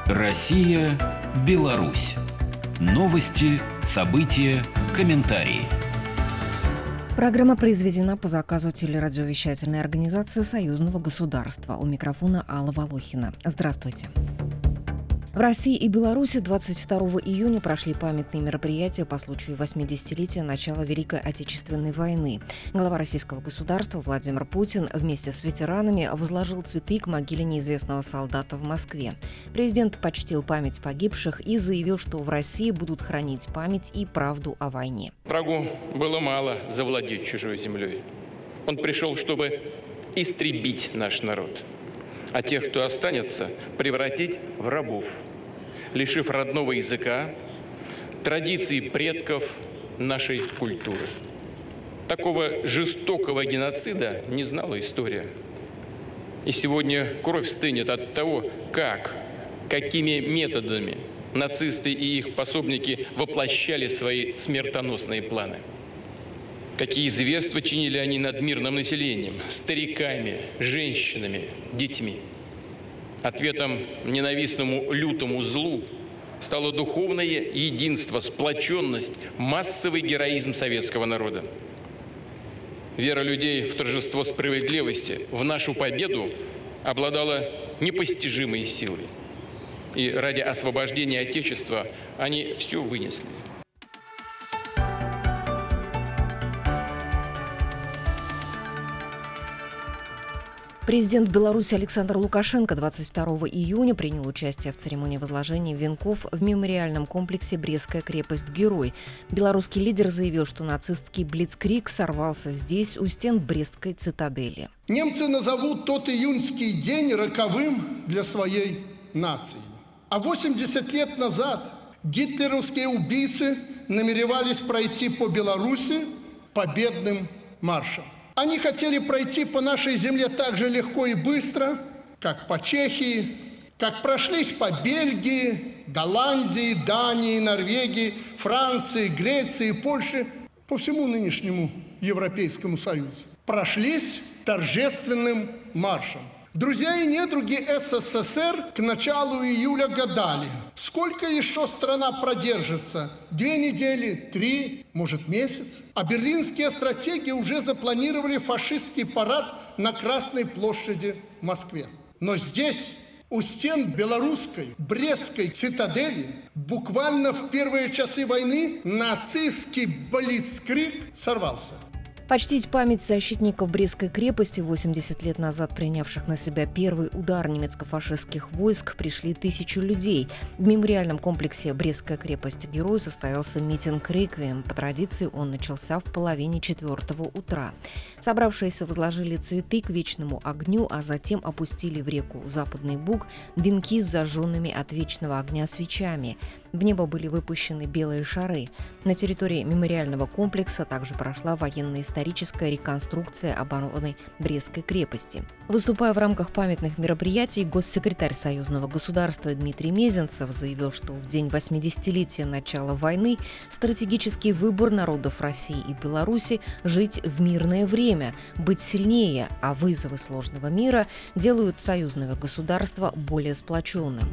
Россия, Беларусь. Новости, события, комментарии. Программа произведена по заказу телерадиовещательной организации Союзного государства. У микрофона Алла Волохина. Здравствуйте. В России и Беларуси 22 июня прошли памятные мероприятия по случаю 80-летия начала Великой Отечественной войны. Глава российского государства Владимир Путин вместе с ветеранами возложил цветы к могиле неизвестного солдата в Москве. Президент почтил память погибших и заявил, что в России будут хранить память и правду о войне. Врагу было мало завладеть чужой землей. Он пришел, чтобы истребить наш народ. А тех, кто останется, превратить в рабов, лишив родного языка, традиций предков нашей культуры. Такого жестокого геноцида не знала история. И сегодня кровь стынет от того, какими методами нацисты и их пособники воплощали свои смертоносные планы. Какие зверства чинили они над мирным населением, стариками, женщинами, детьми. Ответом ненавистному лютому злу стало духовное единство, сплоченность, массовый героизм советского народа. Вера людей в торжество справедливости, в нашу победу обладала непостижимой силой. И ради освобождения Отечества они все вынесли. Президент Беларуси Александр Лукашенко 22 июня принял участие в церемонии возложения венков в мемориальном комплексе «Брестская крепость-герой». Белорусский лидер заявил, что нацистский блицкриг сорвался здесь, у стен Брестской цитадели. Немцы назовут тот июньский день роковым для своей нации. А 80 лет назад гитлеровские убийцы намеревались пройти по Беларуси победным маршем. Они хотели пройти по нашей земле так же легко и быстро, как по Чехии, как прошлись по Бельгии, Голландии, Дании, Норвегии, Франции, Греции, Польше, по всему нынешнему Европейскому Союзу. Прошлись торжественным маршем. Друзья и недруги СССР к началу июля гадали, сколько еще страна продержится? 2 недели, 3, может месяц? А берлинские стратеги уже запланировали фашистский парад на Красной площади в Москве. Но здесь, у стен белорусской Брестской цитадели, буквально в первые часы войны нацистский блицкриг сорвался. Почтить память защитников Брестской крепости, 80 лет назад принявших на себя первый удар немецко-фашистских войск, пришли 1000 людей. В мемориальном комплексе «Брестская крепость-герой» состоялся митинг-реквием. По традиции он начался в половине 4 утра. Собравшиеся возложили цветы к вечному огню, а затем опустили в реку Западный Буг венки с зажженными от вечного огня свечами. В небо были выпущены белые шары. На территории мемориального комплекса также прошла военно-историческая реконструкция обороны Брестской крепости. Выступая в рамках памятных мероприятий, госсекретарь Союзного государства Дмитрий Мезенцев заявил, что в день 80-летия начала войны стратегический выбор народов России и Беларуси – жить в мирное время, быть сильнее, а вызовы сложного мира делают союзное государство более сплоченным.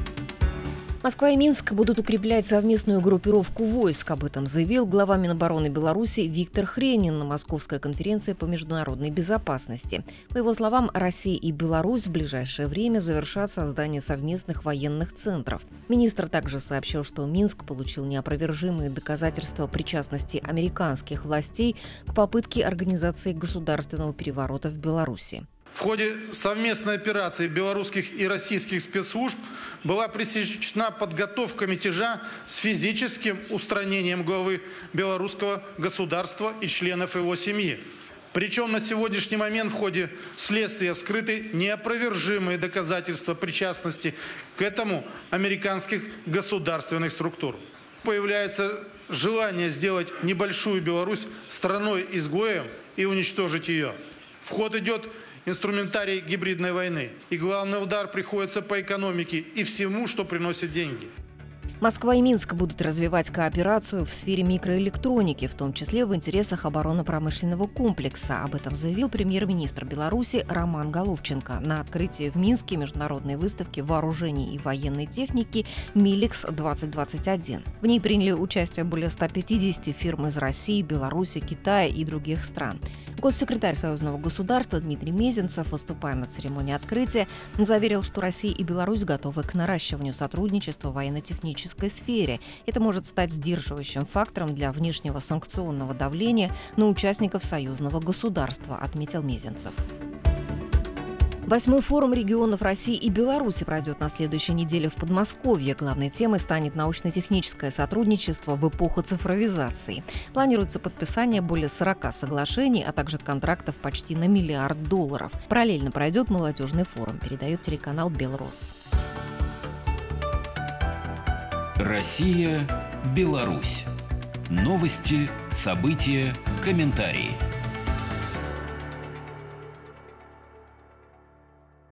Москва и Минск будут укреплять совместную группировку войск. Об этом заявил глава Минобороны Беларуси Виктор Хренин на Московской конференции по международной безопасности. По его словам, Россия и Беларусь в ближайшее время завершат создание совместных военных центров. Министр также сообщил, что Минск получил неопровержимые доказательства причастности американских властей к попытке организации государственного переворота в Беларуси. В ходе совместной операции белорусских и российских спецслужб была пресечена подготовка мятежа с физическим устранением главы белорусского государства и членов его семьи. Причем на сегодняшний момент в ходе следствия вскрыты неопровержимые доказательства причастности к этому американских государственных структур. Появляется желание сделать небольшую Беларусь страной-изгоем и уничтожить ее. В ход идет инструментарий гибридной войны. И главный удар приходится по экономике и всему, что приносит деньги. Москва и Минск будут развивать кооперацию в сфере микроэлектроники, в том числе в интересах оборонно-промышленного комплекса. Об этом заявил премьер-министр Беларуси Роман Головченко на открытии в Минске международной выставки вооружений и военной техники «Миликс-2021». В ней приняли участие более 150 фирм из России, Беларуси, Китая и других стран. Госсекретарь Союзного государства Дмитрий Мезенцев, выступая на церемонии открытия, заверил, что Россия и Беларусь готовы к наращиванию сотрудничества в военно-технической сфере. Это может стать сдерживающим фактором для внешнего санкционного давления на участников союзного государства, отметил Мезенцев. 8-й форум регионов России и Беларуси пройдет на следующей неделе в Подмосковье. Главной темой станет научно-техническое сотрудничество в эпоху цифровизации. Планируется подписание более 40 соглашений, а также контрактов почти на $1 миллиард. Параллельно пройдет молодежный форум, передает телеканал «Белрос». Россия, Беларусь. Новости, события, комментарии.